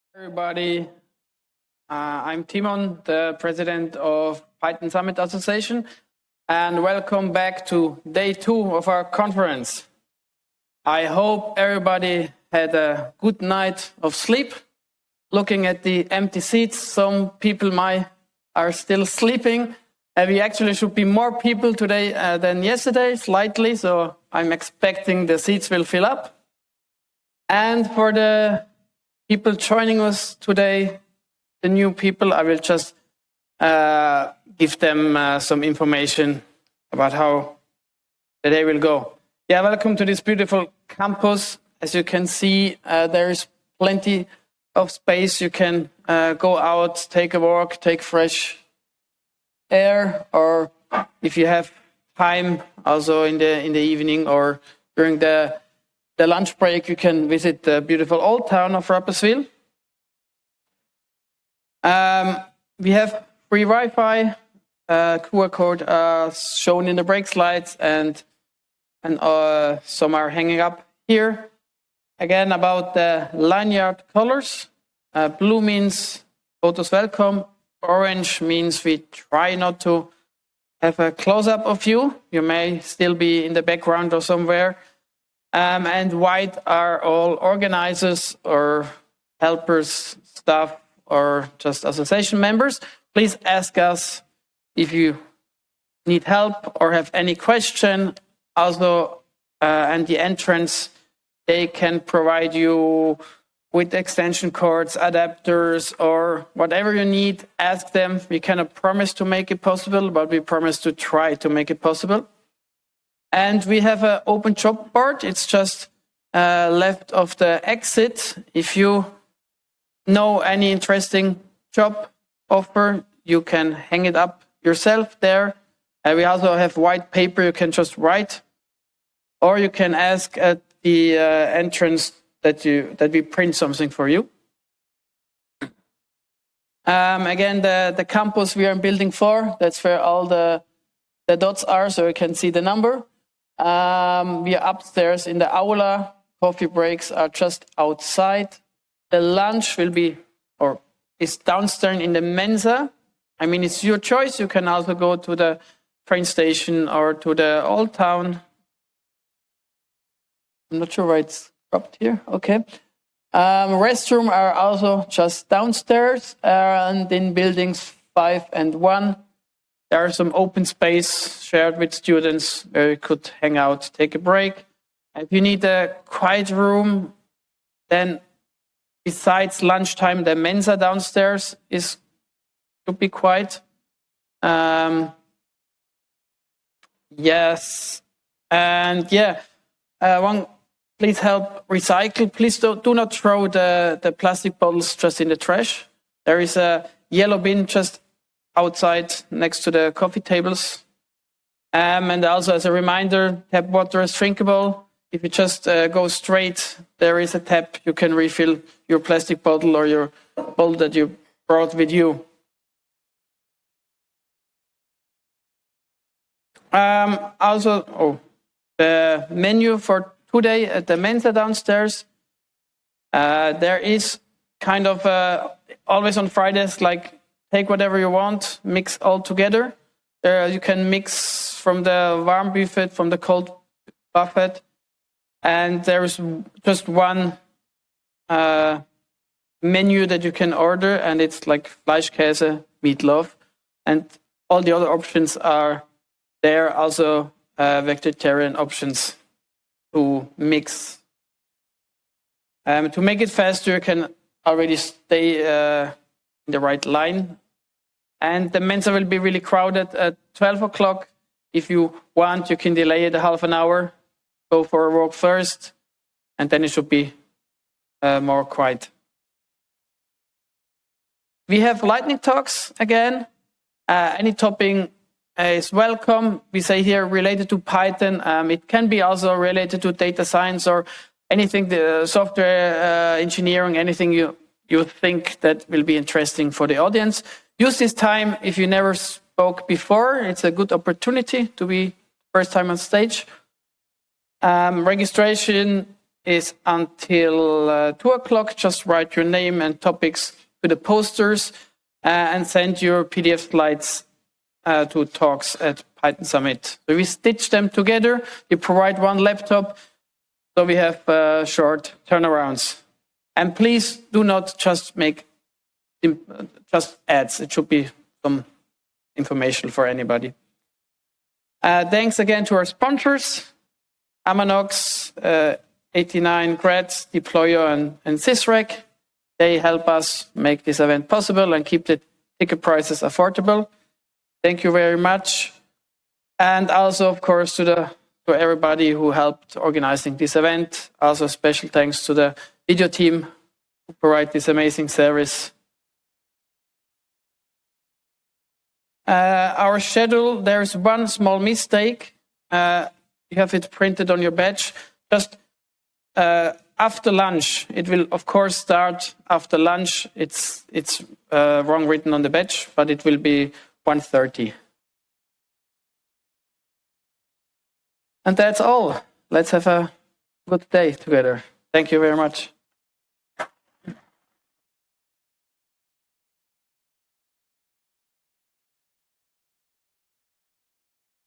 Everybody, I'm Timon, the president of Python Summit Association, and welcome back to day 2 of our conference. I hope everybody had a good night of sleep. Looking at the empty seats, some people are still sleeping. We actually should be more people today than yesterday, slightly, so I'm expecting the seats will fill up. And for the people joining us today, the new people, I will just give them some information about how the day will go. Yeah, welcome to this beautiful campus. As you can see, there is plenty of space. You can go out, take a walk, take fresh air, or if you have time, also in the evening or during the lunch break, you can visit the beautiful old town of Rapperswil. We have free Wi-Fi, QR code shown in the break slides, and some are hanging up here. Again, about the lanyard colors. Blue means photos welcome. Orange means we try not to have a close-up of you. You may still be in the background or somewhere. And white are all organizers or helpers, staff, or just association members. Please ask us if you need help or have any question. Also, at the entrance, they can provide you with extension cords, adapters, or whatever you need. Ask them. We cannot promise to make it possible, but we promise to try to make it possible. And we have an open job board. It's just left of the exit. If you know any interesting job offer, you can hang it up yourself there. We also have white paper you can just write, or you can ask at the entrance that we print something for you. Again, the campus we are in building 4. That's where all the dots are, so you can see the number. We are upstairs in the aula. Coffee breaks are just outside. The lunch is downstairs in the Mensa. I mean, it's your choice. You can also go to the train station or to the old town. I'm not sure why it's cropped here. Okay. Restroom are also just downstairs, and in buildings 5 and 1. There are some open space shared with students where you could hang out, take a break. If you need a quiet room, then besides lunchtime, the Mensa downstairs should be quiet. Yes. And yeah, please help recycle. Please do not throw the plastic bottles just in the trash. There is a yellow bin just outside next to the coffee tables. And also as a reminder, tap water is drinkable. If you just go straight, there is a tap. You can refill your plastic bottle or your bottle that you brought with you. The menu for today at the Mensa downstairs. There is kind of always on Fridays, like, take whatever you want, mix all together. You can mix from the warm buffet, from the cold buffet. And there is just one menu that you can order, and it's like Fleischkäse, meatloaf. And all the other options are there, also vegetarian options to mix. To make it faster, you can already stay in the right line. And the Mensa will be really crowded at 12 o'clock. If you want, you can delay it a half an hour, go for a walk first, and then it should be more quiet. We have lightning talks again. Any topic is welcome. We say here related to Python. It can be also related to data science or anything, the software engineering, anything you think that will be interesting for the audience. Use this time if you never spoke before. It's a good opportunity to be first time on stage. Registration is until 2 o'clock. Just write your name and topics to the posters and send your PDF slides to talks at Python Summit. So we stitch them together. We provide one laptop, so we have short turnarounds. And please do not just make just ads. It should be some information for anybody. Thanks again to our sponsors, Amanox, 89Grads, Deployer, and Sysrec. They help us make this event possible and keep the ticket prices affordable. Thank you very much. And also, of course, to everybody who helped organizing this event. Also, special thanks to the video team who provide this amazing service. Our schedule, there's one small mistake. You have it printed on your badge. Just after lunch, it will of course start after lunch. It's wrong written on the badge, but it will be 1:30. And that's all. Let's have a good day together. Thank you very much.